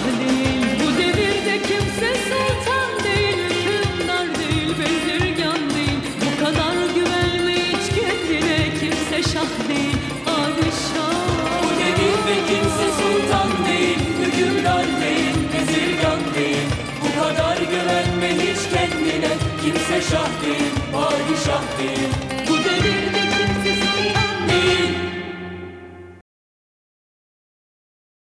değil. Bu devirde kimse sultan değil, hükümdar değil, bezirgan değil. Bu kadar güvenme hiç kendine, kimse şah değil, padişah. Bu devirde kimse sultan değil, hükümdar değil, bezirgan değil. Bu kadar güvenme hiç kendine, kimse şah değil, padişah değil.